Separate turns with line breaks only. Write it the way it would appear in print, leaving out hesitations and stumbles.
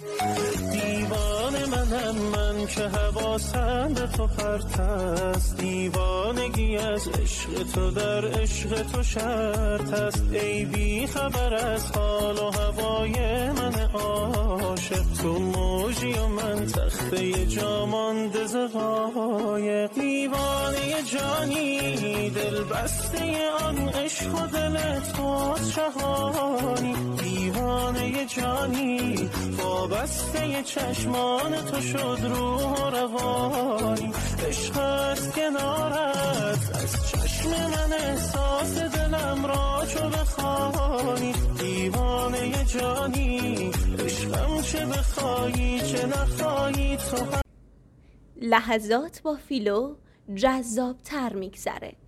دیوانه منم من که حواسم به تو پرت است، دیوانگی از عشق تو در عشق تو شرط است. ای بی خبر از حال و هوای من عاشق، تو موجی و من تخته جا مانده ز قایق. دیوانه جانی دل بسته آن عشق و دل تو شهانی، دیوانه جانی وابسته چشمان تو شد روح و روانی. عشق است کنارت از چشم من احساس دلم را چو بخوانی. دیوانه جانی عشقم چه بخوایی چه نخوایی تو.
لحظات با فیلو جذاب‌تر میگذره.